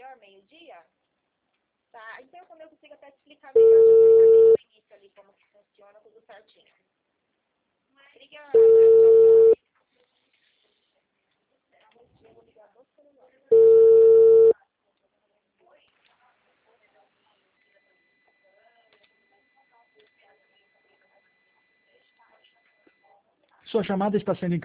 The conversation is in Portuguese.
melhor, meio-dia? Tá, então quando eu consigo até te explicar melhor, te explicar desde o início ali como que funciona, tudo certinho. Obrigada. Eu vou ligar do celular. Sua chamada está sendo